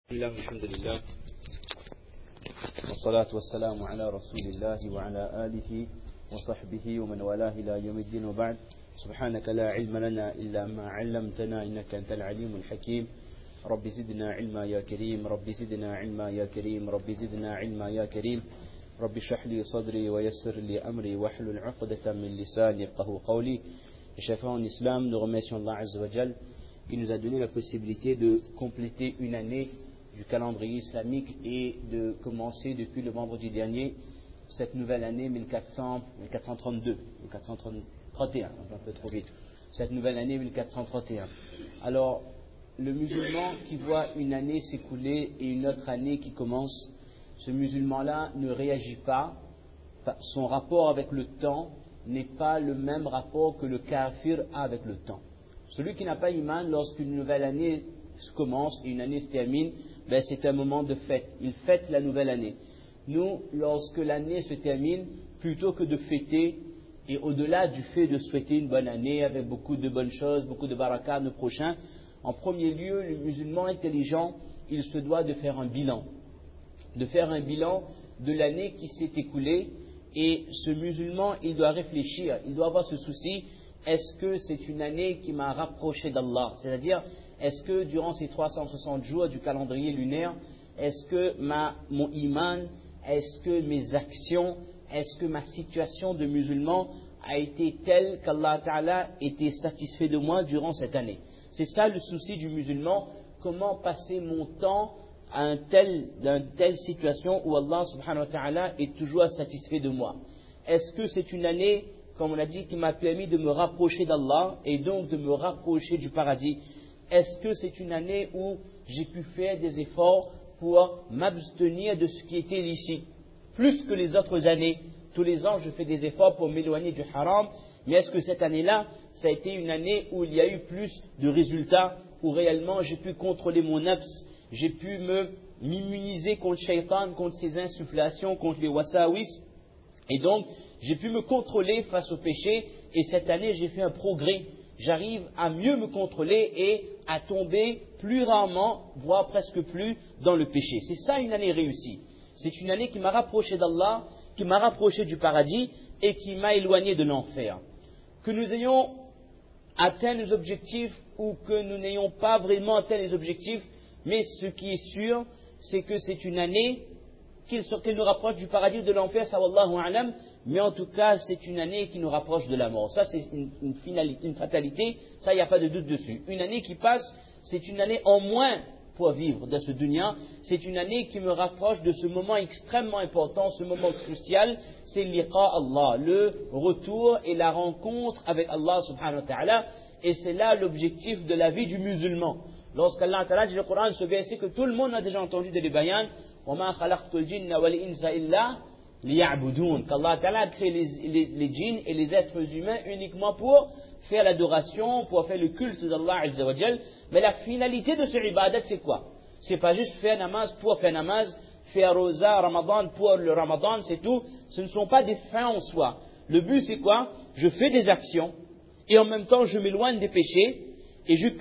الحمد لله والصلاة والسلام على رسول الله وعلى آله وصحبه ومن والاه إلى يوم الدين وبعد سبحانك لا علم لنا إلا ما علمتنا إنك أنت العليم الحكيم رب زدنا علما يا كريم رب زدنا علما يا كريم رب زدنا علما يا كريم رب اشرح لي صدري ويسر لي أمري واحلل عقدة من لساني يفقهوا قولي. Chers frères en islam, nous remercions Allah Azza wa Jal qui nous a donné la possibilité de compléter une année du calendrier islamique et de commencer depuis le vendredi dernier cette nouvelle année 1431, un peu trop vite, cette nouvelle année 1431. Alors, le musulman qui voit une année s'écouler et une autre année qui commence, ce musulman-là ne réagit pas, son rapport avec le temps n'est pas le même rapport que le kafir a avec le temps. Celui qui n'a pas iman, lorsqu'une nouvelle année commence et une année se termine, c'est un moment de fête. Il fête la nouvelle année. Nous, lorsque l'année se termine, plutôt que de fêter, et au-delà du fait de souhaiter une bonne année avec beaucoup de bonnes choses, beaucoup de barakah le prochain, en premier lieu, le musulman intelligent, il se doit de faire un bilan. De faire un bilan de l'année qui s'est écoulée. Et ce musulman, il doit réfléchir, il doit avoir ce souci, est-ce que c'est une année qui m'a rapproché d'Allah? C'est-à-dire, est-ce que durant ces 360 jours du calendrier lunaire, est-ce que mon iman, est-ce que mes actions, est-ce que ma situation de musulman a été telle qu'Allah Ta'ala était satisfait de moi durant cette année? C'est ça le souci du musulman, comment passer mon temps à dans une telle situation où Allah subhanahu wa ta'ala est toujours satisfait de moi. Est-ce que c'est une année, comme on a dit, qui m'a permis de me rapprocher d'Allah et donc de me rapprocher du paradis? Est-ce que c'est une année où j'ai pu faire des efforts pour m'abstenir de ce qui était licite? Plus que les autres années, tous les ans je fais des efforts pour m'éloigner du haram, mais est-ce que cette année-là, ça a été une année où il y a eu plus de résultats, où réellement j'ai pu contrôler mon nafs, j'ai pu m'immuniser contre le shaitan, contre ses insufflations, contre les wasawis, et donc j'ai pu me contrôler face au péché, et cette année j'ai fait un progrès, j'arrive à mieux me contrôler et à tomber plus rarement, voire presque plus, dans le péché. C'est ça une année réussie. C'est une année qui m'a rapproché d'Allah, qui m'a rapproché du paradis, et qui m'a éloigné de l'enfer. Que nous ayons atteint les objectifs, ou que nous n'ayons pas vraiment atteint les objectifs, mais ce qui est sûr, c'est que c'est une année qui nous rapproche du paradis ou de l'enfer, ça wallahu a'lam, mais en tout cas, c'est une année qui nous rapproche de la mort. Ça, c'est une fatalité, ça, il n'y a pas de doute dessus. Une année qui passe, c'est une année en moins pour vivre dans ce dunya. C'est une année qui me rapproche de ce moment extrêmement important, ce moment crucial, c'est liqa Allah, le retour et la rencontre avec Allah subhanahu wa ta'ala, et c'est là l'objectif de la vie du musulman. Lorsqu'Allah Ta'ala dit le Coran, ce verset que tout le monde a déjà entendu de les bayans, وَمَا خَلَقْتُ الْجِنَّ وَالْإِنسَ إِلَّا لِيَعْبُدُونَ, qu'Allah Ta'ala a créé les djinns et les êtres humains uniquement pour faire l'adoration, pour faire le culte d'Allah Azza wa Jal. Mais la finalité de ce ibadat, c'est quoi? C'est pas juste faire namaz pour faire namaz, faire rosa, ramadan pour le ramadan, c'est tout. Ce ne sont pas des fins en soi. Le but, c'est quoi? Je fais des actions et en même temps je m'éloigne des péchés. Et je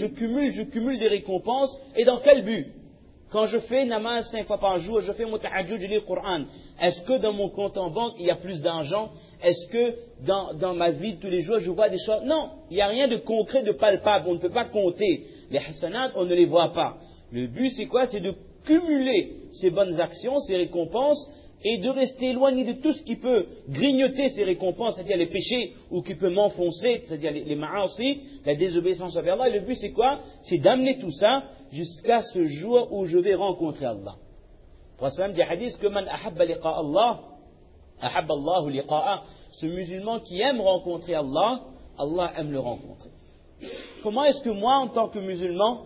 cumule des récompenses. Et dans quel but? Quand je fais namaz 5 fois par jour, je fais mon tahajjud, je lis le Coran, est-ce que dans mon compte en banque, il y a plus d'argent? Est-ce que dans ma vie de tous les jours, je vois des choses? Non, il n'y a rien de concret, de palpable. On ne peut pas compter. Les hasanat, on ne les voit pas. Le but, c'est quoi? C'est de cumuler ces bonnes actions, ces récompenses, et de rester éloigné de tout ce qui peut grignoter ces récompenses, c'est-à-dire les péchés, ou qui peut m'enfoncer, c'est-à-dire les ma'asi, la désobéissance envers Allah. Et le but, c'est quoi? C'est d'amener tout ça jusqu'à ce jour où je vais rencontrer Allah. Le prophète dit hadith que man ahabba liqa Allah, ahabba Allahu liqa'a. Ce musulman qui aime rencontrer Allah, Allah aime le rencontrer. Comment est-ce que moi, en tant que musulman,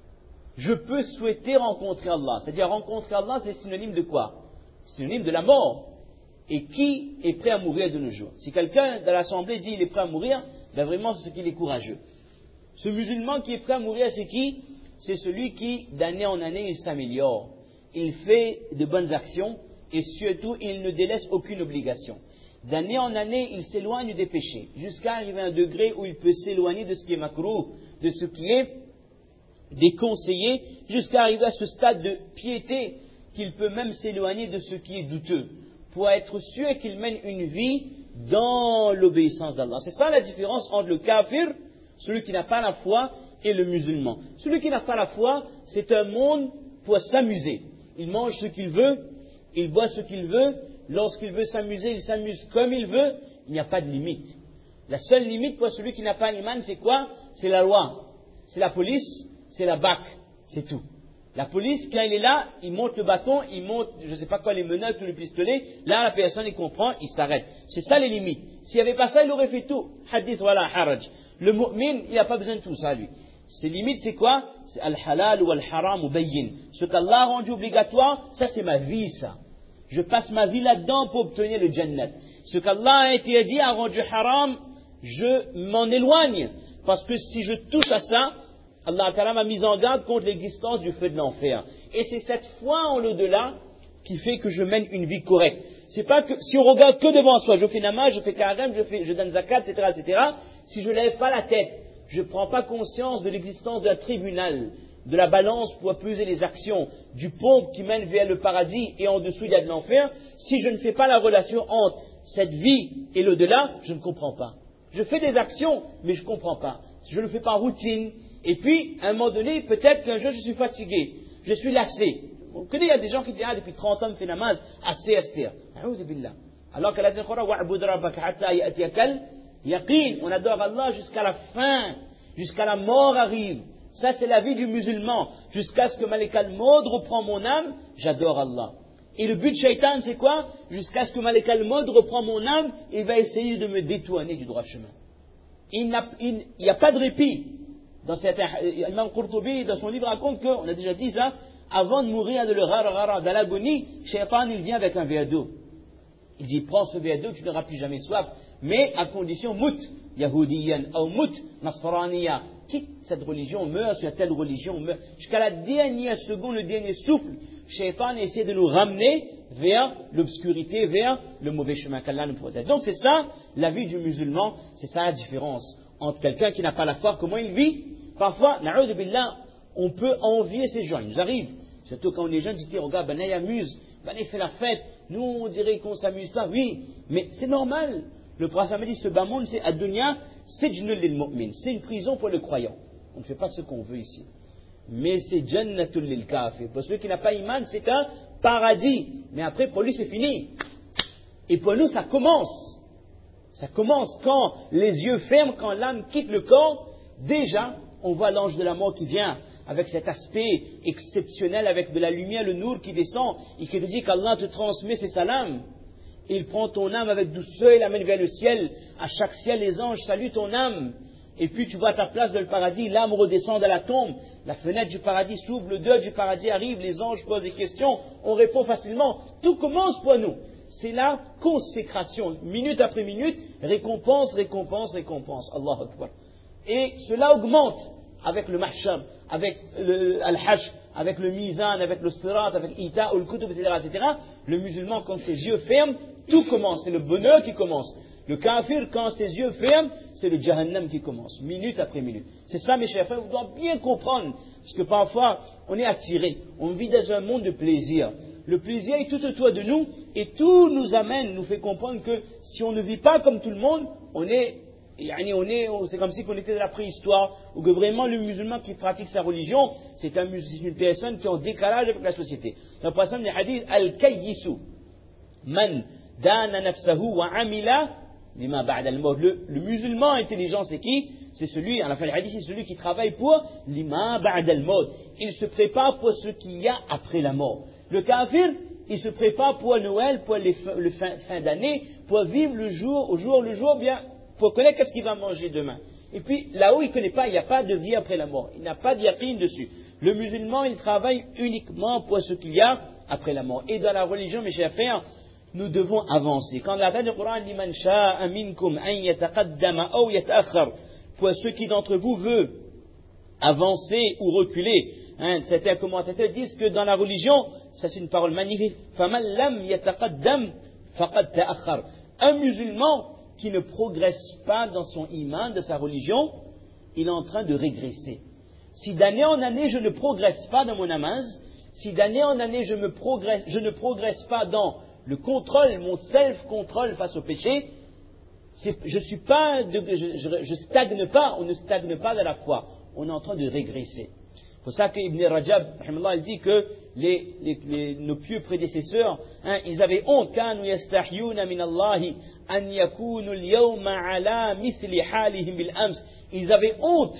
je peux souhaiter rencontrer Allah? C'est-à-dire rencontrer Allah, c'est synonyme de quoi? Synonyme de la mort. Et qui est prêt à mourir de nos jours? Si quelqu'un dans l'assemblée dit il est prêt à mourir, vraiment c'est ce qu'il est courageux. Ce musulman qui est prêt à mourir, c'est qui? C'est celui qui, d'année en année, il s'améliore. Il fait de bonnes actions et surtout, il ne délaisse aucune obligation. D'année en année, il s'éloigne des péchés, jusqu'à arriver à un degré où il peut s'éloigner de ce qui est makrouh, de ce qui est déconseillé, jusqu'à arriver à ce stade de piété qu'il peut même s'éloigner de ce qui est douteux, pour être sûr qu'il mène une vie dans l'obéissance d'Allah. C'est ça la différence entre le kafir, celui qui n'a pas la foi, et le musulman. Celui qui n'a pas la foi, c'est un monde pour s'amuser. Il mange ce qu'il veut, il boit ce qu'il veut, lorsqu'il veut s'amuser, il s'amuse comme il veut, il n'y a pas de limite. La seule limite pour celui qui n'a pas l'iman, c'est quoi? C'est la loi, c'est la police, c'est la BAC, c'est tout. La police, quand il est là, il monte le bâton, il monte, je ne sais pas quoi, les menottes ou le pistolet, là la personne il comprend, il s'arrête. C'est ça les limites. S'il n'y avait pas ça, il aurait fait tout. Hadith wala haraj. Le mu'min, il n'a pas besoin de tout ça, lui. Ses limites, c'est quoi? C'est al-halal ou al-haram ou bayyin. Ce qu'Allah a rendu obligatoire, ça c'est ma vie, ça. Je passe ma vie là-dedans pour obtenir le jannat. Ce qu'Allah a interdit, a rendu haram, je m'en éloigne. Parce que si je touche à ça, Allah Ta'ala m'a mis en garde contre l'existence du feu de l'enfer. Et c'est cette foi en l'au-delà qui fait que je mène une vie correcte. C'est pas que, si on regarde que devant soi, je fais namaz, je fais carême, je donne zakat, etc., si je lève pas la tête, je ne prends pas conscience de l'existence d'un tribunal, de la balance pour peser les actions, du pont qui mène vers le paradis et en dessous il y a de l'enfer, si je ne fais pas la relation entre cette vie et l'au-delà, je ne comprends pas. Je fais des actions, mais je ne comprends pas. Je ne le fais pas en routine. Et puis, à un moment donné, peut-être qu'un jour je suis fatigué, je suis lassé. Vous connaissez, il y a des gens qui disent, ah, depuis 30 ans, je fais namaz, assez, Esther. Alors qu'Allah dit, yaqin, on adore Allah jusqu'à la fin, jusqu'à la mort arrive. Ça c'est la vie du musulman. Jusqu'à ce que Malek al-Maud reprend mon âme, j'adore Allah. Et le but de Shaitan c'est quoi? Jusqu'à ce que Malek al-Maud reprend mon âme, il va essayer de me détourner du droit chemin. Il n'y a pas de répit. Dans Imam Qurtubi, dans son livre, raconte qu'on a déjà dit ça, avant de mourir de l'agonie, Shaitan il vient avec un verre d'eau. Il dit, prends ce verre d'eau, tu n'auras plus jamais soif, mais à condition, mout, Yahoudiyan, ou mout, Nasraniya, quitte cette religion, meurt sur telle religion, meurt. Jusqu'à la dernière seconde, le dernier souffle, Shaitan essaie de nous ramener vers l'obscurité, vers le mauvais chemin qu'Allah nous protège. Donc c'est ça, la vie du musulman, c'est ça la différence entre quelqu'un qui n'a pas la foi, comment il vit. Parfois, na'udhu billah, on peut envier ces gens, ils nous arrivent. Surtout quand on est jeune, tu dis, regarde, ben il amuse, ben il fait la fête, nous on dirait qu'on s'amuse pas, oui, mais c'est normal. Le prophète dit, ce bas monde, c'est ad-dunya, sijnul lil mu'min, c'est une prison pour le croyant. On ne fait pas ce qu'on veut ici. Mais c'est jannatul lil kafir. Pour celui qui n'a pas iman, c'est un paradis. Mais après, pour lui, c'est fini. Et pour nous, ça commence. Ça commence quand les yeux ferment, quand l'âme quitte le corps. Déjà, on voit l'ange de la mort qui vient avec cet aspect exceptionnel, avec de la lumière, le nour qui descend, et qui te dit qu'Allah te transmet ses salams. Il prend ton âme avec douceur, il l'amène vers le ciel. À chaque ciel, les anges saluent ton âme. Et puis tu vois ta place dans le paradis, l'âme redescend dans la tombe. La fenêtre du paradis s'ouvre, le deuil du paradis arrive, les anges posent des questions, on répond facilement. Tout commence pour nous. C'est la consécration, minute après minute, récompense, récompense, récompense. Allahu Akbar. Et cela augmente avec le mahsham, avec al-hash, avec le mizan, avec le sirat, avec ita, ou le kutub, etc. Le musulman, quand ses yeux ferment, tout commence. C'est le bonheur qui commence. Le kafir, quand ses yeux ferment, c'est le jahannam qui commence, minute après minute. C'est ça, mes chers frères, vous devez bien comprendre. Parce que parfois, on est attiré. On vit dans un monde de plaisir. Le plaisir est tout autour de nous, et tout nous amène, nous fait comprendre que si on ne vit pas comme tout le monde, c'est comme si on était dans la préhistoire, ou que vraiment le musulman qui pratique sa religion, c'est une personne qui est en décalage avec la société. Dans le passage du hadith, al-kayyisu, man dana nafsahu wa amila lima ba'da al-maut. Le musulman intelligent, c'est qui? C'est celui, à la fin du hadith, c'est celui qui travaille pour lima ba'da al-maut. Il se prépare pour ce qu'il y a après la mort. Le kafir, il se prépare pour Noël, pour le fin d'année, pour vivre le jour, bien, pour connaître qu'est-ce qu'il va manger demain. Et puis, là-haut, il ne connaît pas, il n'y a pas de vie après la mort. Il n'a pas de yaqin dessus. Le musulman, il travaille uniquement pour ce qu'il y a après la mort. Et dans la religion, mes chers frères, nous devons avancer. Quand la fin du Coran dit, man sha'a minkum an yataqaddama aw yata'akhkhar, pour ceux qui d'entre vous veut avancer ou reculer. Certains commentateurs disent que dans la religion, ça c'est une parole magnifique, faman lam yataqaddam faqad ta'akhkhar. Un musulman qui ne progresse pas dans son iman, de sa religion, il est en train de régresser. Si d'année en année je ne progresse pas dans mon namaz, si d'année en année je ne progresse pas dans le contrôle, mon self-contrôle face au péché, je stagne pas, on ne stagne pas dans la foi, on est en train de régresser. C'est pour ça qu'Ibn Rajab, il dit que nos pieux prédécesseurs, ils avaient honte. كانوا يستحيون من الله أن يكونوا اليوم على مثل حالهم بالأمس. Ils avaient honte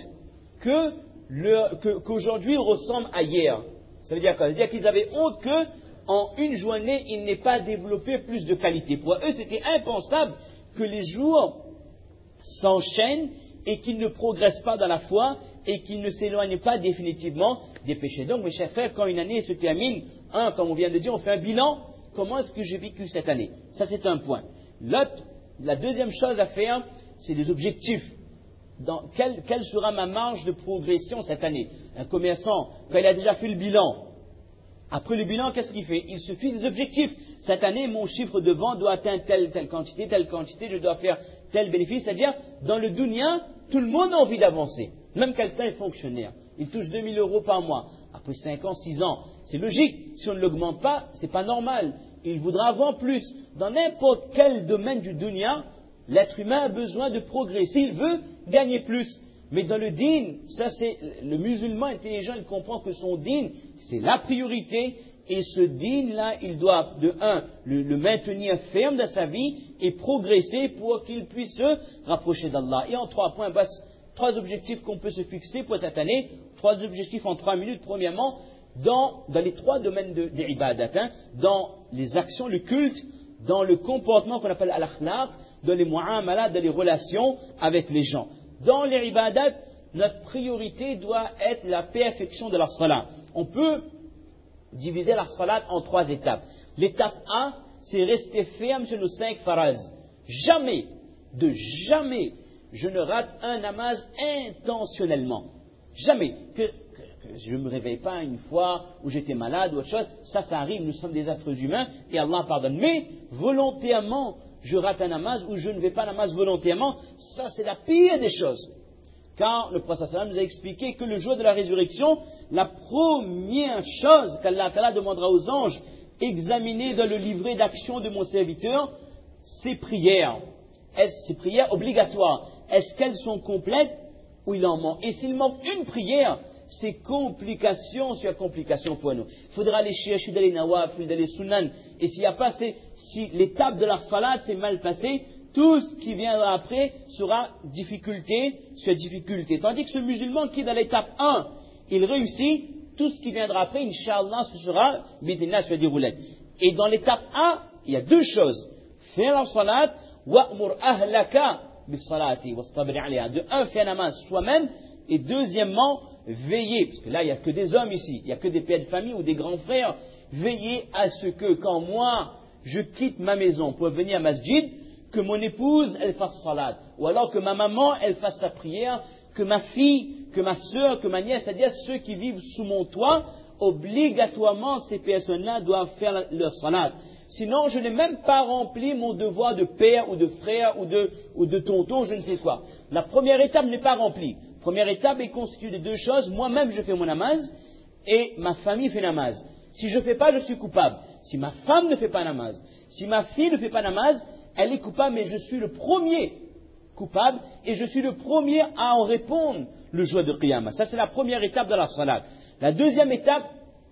qu'aujourd'hui ressemble à hier. Ça veut dire quoi? Ça veut dire qu'ils avaient honte qu'en une journée, ils n'aient pas développé plus de qualité. Pour eux, c'était impensable que les jours s'enchaînent et qu'ils ne progressent pas dans la foi et qu'ils ne s'éloignent pas définitivement des péchés. Donc, mes chers frères, quand une année se termine, comme on vient de dire, on fait un bilan. Comment est-ce que j'ai vécu cette année? Ça, c'est un point. La deuxième chose à faire, c'est les objectifs. Quelle sera ma marge de progression cette année? Un commerçant, quand il a déjà fait le bilan, après le bilan, qu'est-ce qu'il fait? Il se fixe des objectifs. Cette année, mon chiffre de vente doit atteindre telle quantité, je dois faire tel bénéfice. C'est-à-dire, dans le dunya, tout le monde a envie d'avancer. Même quelqu'un est fonctionnaire. Il touche 2000 euros par mois. Après 5 ans, 6 ans, c'est logique. Si on ne l'augmente pas, c'est pas normal. Il voudra avoir plus. Dans n'importe quel domaine du dunya, l'être humain a besoin de progresser. Il veut gagner plus. Mais dans le dîn, le musulman intelligent, il comprend que son dîn, c'est la priorité. Et ce dîn-là, il doit, le maintenir ferme dans sa vie et progresser pour qu'il puisse se rapprocher d'Allah. Et en 3 points, 3 objectifs qu'on peut se fixer pour cette année. 3 objectifs en 3 minutes. Premièrement, dans les 3 domaines des ibadat, dans les actions, le culte, dans le comportement qu'on appelle al-akhlaq, dans les mu'amalat, dans les relations avec les gens. Dans les ibadat, notre priorité doit être la perfection de la salat. On peut diviser la salat en 3 étapes. L'étape A, c'est rester ferme sur nos 5 faraz. Jamais, je ne rate un namaz intentionnellement. Jamais. Que je ne me réveille pas une fois où j'étais malade ou autre chose. Ça arrive, nous sommes des êtres humains et Allah pardonne. Mais volontairement, je rate un namaz ou je ne vais pas namaz volontairement, ça c'est la pire des choses. Car le prophète sallam nous a expliqué que le jour de la résurrection, la première chose qu'Allah Ta'ala demandera aux anges, examiner dans le livret d'action de mon serviteur, ses prières. Ces prières obligatoires, est-ce qu'elles sont complètes ou il en manque? Et s'il manque une prière, c'est complication sur complication pour nous. Il faudra aller chercher dans les nawafil, dans les sunan. Et s'il n'y a pas si l'étape de la salat s'est mal passée, tout ce qui viendra après sera difficulté sur difficulté. Tandis que ce musulman qui est dans l'étape 1, il réussit, tout ce qui viendra après, Inch'Allah, ce sera bidinna sur des roulettes. Et dans l'étape 1, il y a 2 choses. Faire la salat, wa'mur ahlaka bis salati, wastabri alayha. De un, faire namaz soi-même, et deuxièmement, veiller, parce que là, il n'y a que des hommes ici, il n'y a que des pères de famille ou des grands frères, veiller à ce que quand moi, je quitte ma maison pour venir à masjid, que mon épouse, elle fasse salat, ou alors que ma maman, elle fasse sa prière, que ma fille, que ma sœur, que ma nièce, c'est-à-dire ceux qui vivent sous mon toit, obligatoirement, ces personnes-là doivent faire leur salat. Sinon, je n'ai même pas rempli mon devoir de père ou de frère ou de tonton, je ne sais quoi. La première étape n'est pas remplie. La première étape est constituée de 2 choses. Moi-même, je fais mon namaz et ma famille fait namaz. Si je ne fais pas, je suis coupable. Si ma femme ne fait pas namaz, si ma fille ne fait pas namaz, elle est coupable, mais je suis le premier coupable et je suis le premier à en répondre le jour de Qiyamah. Ça, c'est la première étape de la salat. La deuxième étape,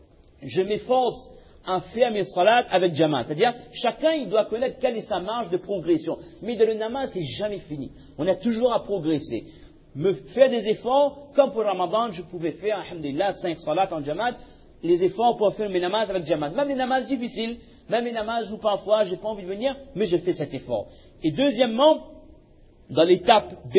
je m'efforce à faire mes salats avec Jamaat. C'est-à-dire, chacun, il doit connaître quelle est sa marge de progression. Mais dans le namaz, c'est jamais fini. On a toujours à progresser. Me faire des efforts, comme pour Ramadan, je pouvais faire, alhamdulillah, 5 salats en Jamaat, les efforts pour faire mes namaz avec Jamaat. Même les namaz difficiles, même les namaz où parfois j'ai pas envie de venir, mais je fais cet effort. Et deuxièmement, dans l'étape B,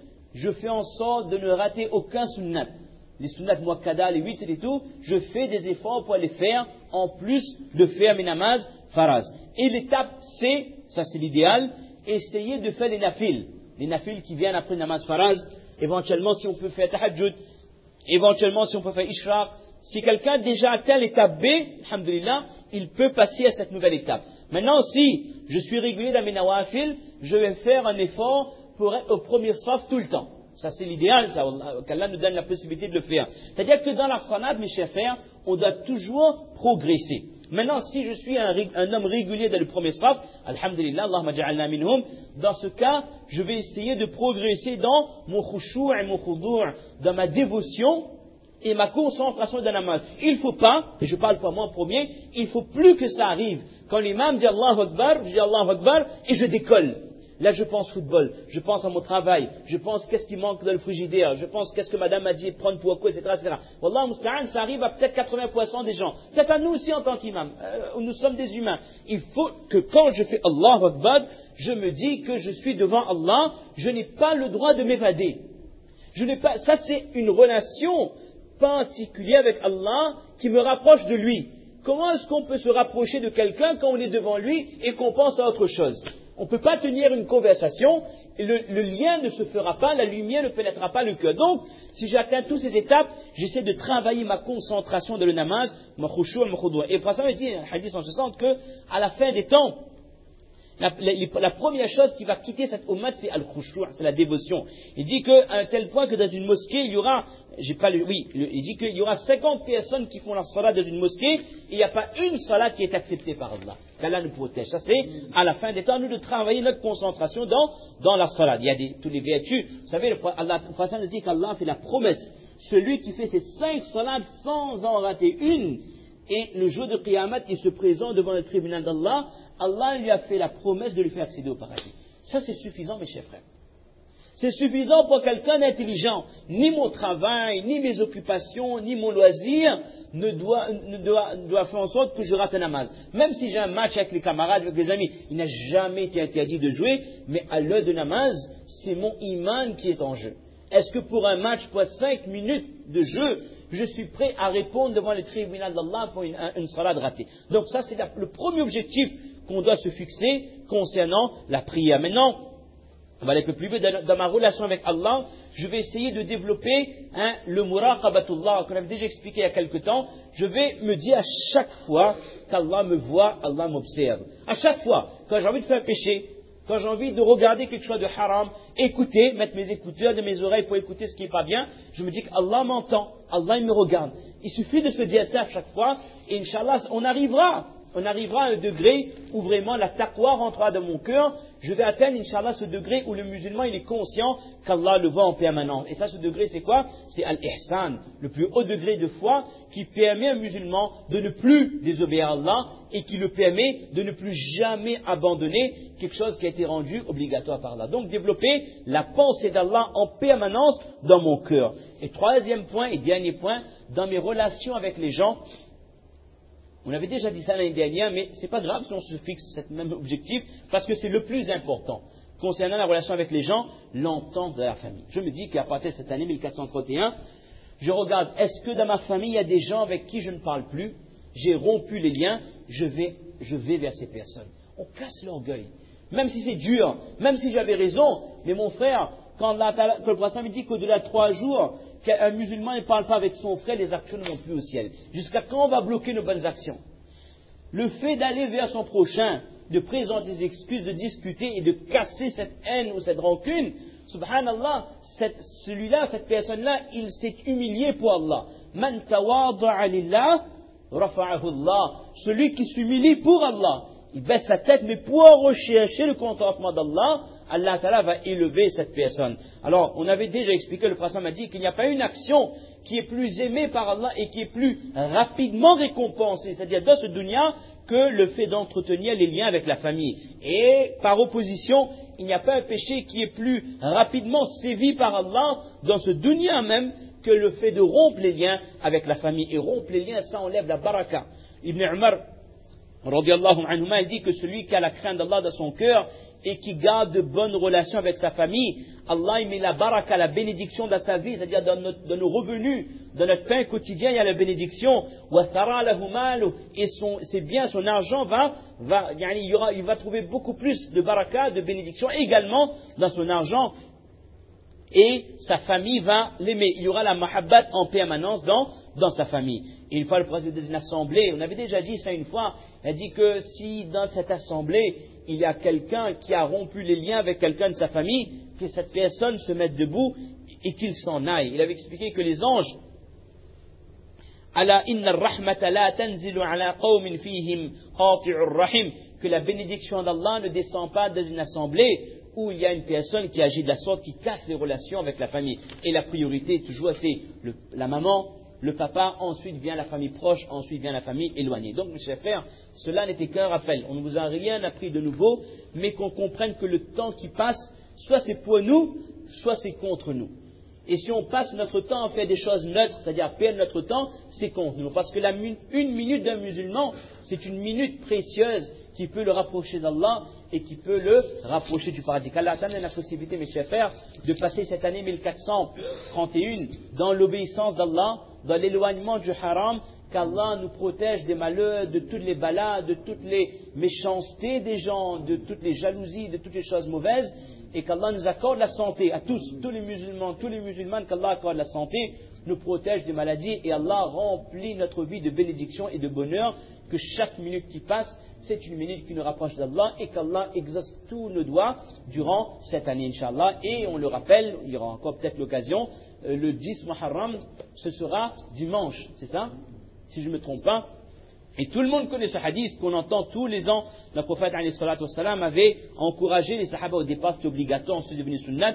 je fais en sorte de ne rater aucun sunnat. Les sunnat muakkada, les 8 et tout, je fais des efforts pour les faire, en plus de faire mes namaz faraz. Et l'étape C, ça c'est l'idéal, essayer de faire les nafil qui viennent après le namaz faraz, éventuellement si on peut faire tahajjud, éventuellement si on peut faire ishraq. Si quelqu'un a déjà atteint l'étape B, alhamdulillah, il peut passer à cette nouvelle étape. Maintenant, si je suis régulier dans mes nawafil, je vais faire un effort pour être au premier saf tout le temps. Ça c'est l'idéal, ça, qu'Allah nous donne la possibilité de le faire. C'est-à-dire que dans la salat, mes chers frères, on doit toujours progresser. Maintenant, si je suis un homme régulier dans le premier saf, alhamdulillah, Allahumma ja'alna minhum, dans ce cas, je vais essayer de progresser dans mon khushu' et mon khudu', dans ma dévotion et ma concentration dans la namaz. Il ne faut pas, et je parle pas moi en premier, il ne faut plus que ça arrive. Quand l'imam dit Allahu Akbar, je dis Allahu Akbar et je décolle. Là, je pense football, je pense à mon travail, je pense qu'est-ce qui manque dans le frigidaire, je pense qu'est-ce que madame a dit, prendre pour quoi, etc., etc. Wallah, musta'an, ça arrive à peut-être 80% des gens. Peut-être à nous aussi en tant qu'imam. Nous sommes des humains. Il faut que quand je fais Allahu Akbar, je me dis que je suis devant Allah, je n'ai pas le droit de m'évader. Ça c'est une relation particulière avec Allah qui me rapproche de lui. Comment est-ce qu'on peut se rapprocher de quelqu'un quand on est devant lui et qu'on pense à autre chose? On ne peut pas tenir une conversation, et le lien ne se fera pas, la lumière ne pénétrera pas le cœur. Donc, si j'atteins toutes ces étapes, j'essaie de travailler ma concentration dans le namaz, ma khushu' ma khudu'. Et le prophète me dit, un hadith en ce sens, que à la fin des temps, la première chose qui va quitter cette ummah, c'est al-khushu', c'est la dévotion. Il dit qu'à un tel point que dans une mosquée, il y aura, il dit qu'il y aura 50 personnes qui font la salat dans une mosquée, et il n'y a pas une salat qui est acceptée par Allah. Qu'Allah nous protège. Ça c'est, à la fin des temps, nous de travailler notre concentration dans la salat. Il y a toutes les vertus. Vous savez, le prophète nous dit qu'Allah fait la promesse. Celui qui fait ces 5 salats sans en rater une, et le jour de Qiyamah, il se présente devant le tribunal d'Allah, Allah lui a fait la promesse de lui faire accéder au paradis. Ça c'est suffisant, mes chers frères. C'est suffisant pour quelqu'un d'intelligent. Ni mon travail, ni mes occupations, ni mon loisir ne doit faire en sorte que je rate un namaz. Même si j'ai un match avec les camarades, avec les amis, il n'a jamais été interdit de jouer, mais à l'heure de namaz, c'est mon iman qui est en jeu. Est-ce que pour un match, pour 5 minutes de jeu, je suis prêt à répondre devant le tribunal d'Allah pour une salade ratée? Donc ça, c'est le premier objectif qu'on doit se fixer concernant la prière. Maintenant, on va aller un peu plus vite dans ma relation avec Allah. Je vais essayer de développer le muraqabatullah qu'on avait déjà expliqué il y a quelque temps. Je vais me dire à chaque fois qu'Allah me voit, Allah m'observe. À chaque fois, quand j'ai envie de faire un péché, quand j'ai envie de regarder quelque chose de haram, écouter, mettre mes écouteurs de mes oreilles pour écouter ce qui n'est pas bien, je me dis qu'Allah m'entend, Allah il me regarde. Il suffit de se dire ça à chaque fois, et Inch'Allah, on arrivera à un degré où vraiment la taqwa rentrera dans mon cœur. Je vais atteindre, Inch'Allah, ce degré où le musulman il est conscient qu'Allah le voit en permanence. Et ça, ce degré, c'est quoi? C'est al-ihsan, le plus haut degré de foi qui permet à un musulman de ne plus désobéir à Allah et qui le permet de ne plus jamais abandonner quelque chose qui a été rendu obligatoire par Allah. Donc, développer la pensée d'Allah en permanence dans mon cœur. Et troisième point et dernier point, dans mes relations avec les gens. On avait déjà dit ça l'année dernière, mais c'est pas grave si on se fixe ce même objectif, parce que c'est le plus important. Concernant la relation avec les gens, l'entente de la famille. Je me dis qu'à partir de cette année 1431, je regarde, est-ce que dans ma famille, il y a des gens avec qui je ne parle plus? J'ai rompu les liens, je vais vers ces personnes. On casse l'orgueil. Même si c'est dur, même si j'avais raison, mais mon frère, quand le prophète me dit qu'au-delà de 3 jours, qu'un musulman ne parle pas avec son frère, les actions ne vont plus au ciel. Jusqu'à quand on va bloquer nos bonnes actions? Le fait d'aller vers son prochain, de présenter des excuses, de discuter et de casser cette haine ou cette rancune, subhanallah, cette personne-là, il s'est humilié pour Allah. Man tawada'a lillah, rafa'ahu Allah. Celui qui s'humilie pour Allah, il baisse sa tête, mais pour rechercher le contentement d'Allah, Allah Ta'ala va élever cette personne. Alors, on avait déjà expliqué, le prophète m'a dit qu'il n'y a pas une action qui est plus aimée par Allah et qui est plus rapidement récompensée, c'est-à-dire dans ce dunya, que le fait d'entretenir les liens avec la famille. Et par opposition, il n'y a pas un péché qui est plus rapidement sévi par Allah dans ce dunya même que le fait de rompre les liens avec la famille. Et rompre les liens, ça enlève la baraka. Ibn Umar, radiyallahu anhuma, il dit que celui qui a la crainte d'Allah dans son cœur et qui garde de bonnes relations avec sa famille, Allah il met la baraka, la bénédiction dans sa vie, c'est-à-dire dans nos revenus, dans notre pain quotidien, il y a la bénédiction. Et ses biens, son argent il va trouver beaucoup plus de baraka, de bénédiction également dans son argent. Et sa famille va l'aimer. Il y aura la mahabbat en permanence dans sa famille. Et une fois, le président d'une assemblée, on avait déjà dit ça une fois, il a dit que si dans cette assemblée, il y a quelqu'un qui a rompu les liens avec quelqu'un de sa famille, que cette personne se mette debout et qu'il s'en aille. Il avait expliqué que les anges, Ala inna ar-rahmata la tanzilu ala qawmin fihim qati'ur rahim, que la bénédiction d'Allah ne descend pas dans une assemblée où il y a une personne qui agit de la sorte, qui casse les relations avec la famille. Et la priorité, toujours, c'est la maman, le papa, ensuite vient la famille proche, ensuite vient la famille éloignée. Donc, mes chers frères, cela n'était qu'un rappel. On ne vous a rien appris de nouveau, mais qu'on comprenne que le temps qui passe, soit c'est pour nous, soit c'est contre nous. Et si on passe notre temps à faire des choses neutres, c'est-à-dire à perdre notre temps, c'est contre nous. Parce que une minute d'un musulman, c'est une minute précieuse qui peut le rapprocher d'Allah et qui peut le rapprocher du paradis. Qu'Allah donne la possibilité, mes chers frères, de passer cette année 1431 dans l'obéissance d'Allah, dans l'éloignement du haram, qu'Allah nous protège des malheurs, de toutes les balas, de toutes les méchancetés des gens, de toutes les jalousies, de toutes les choses mauvaises, et qu'Allah nous accorde la santé à tous les musulmans, tous les musulmanes, qu'Allah accorde la santé, nous protège des maladies, et Allah remplit notre vie de bénédictions et de bonheur, que chaque minute qui passe, c'est une minute qui nous rapproche d'Allah, et qu'Allah exauce tous nos doigts durant cette année, Inch'Allah. Et on le rappelle, il y aura encore peut-être l'occasion, le 10 Muharram, ce sera dimanche, c'est ça? Si je ne me trompe pas. Et tout le monde connaît ce hadith qu'on entend tous les ans. Le prophète avait encouragé les sahaba au départ, c'était obligatoire, ensuite c'est devenu sunnat.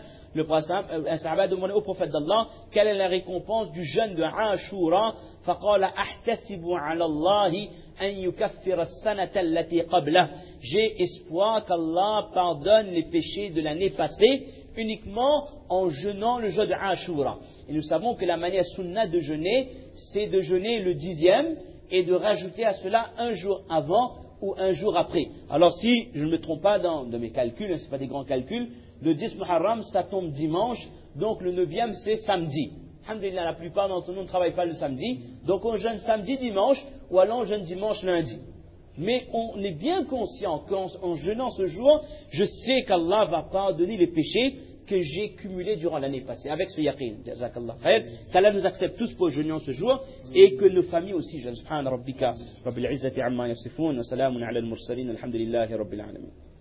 Un sahaba a demandé au prophète d'Allah quelle est la récompense du jeûne de Ashura. فقال أحتسب على الله أن يكفر السنة التي قبله. J'ai espoir qu'Allah pardonne les péchés de l'année passée uniquement en jeûnant le jour de Ashura. Et nous savons que la manière sunnah de jeûner, c'est de jeûner le 10e et de rajouter à cela un jour avant ou un jour après. Alors si je ne me trompe pas dans mes calculs, ce ne pas des grands calculs, le 10 Muharram ça tombe dimanche, donc le 9e c'est samedi. Alhamdulillah, la plupart d'entre nous ne travaillent pas le samedi, donc on jeûne samedi, dimanche, ou alors on jeûne dimanche, lundi. Mais on est bien conscient qu'en jeûnant ce jour, je sais qu'Allah va pardonner les péchés que j'ai cumulés durant l'année passée, avec ce yaqin. Jazakallah khair. Qu'Allah nous accepte tous pour jeûner ce jour, et que nos familles aussi jeûnent. Subhana rabbika, rabbil izzati amma yasifun, wa salamun ala al-mursalin, alhamdulillahi rabbil alamin.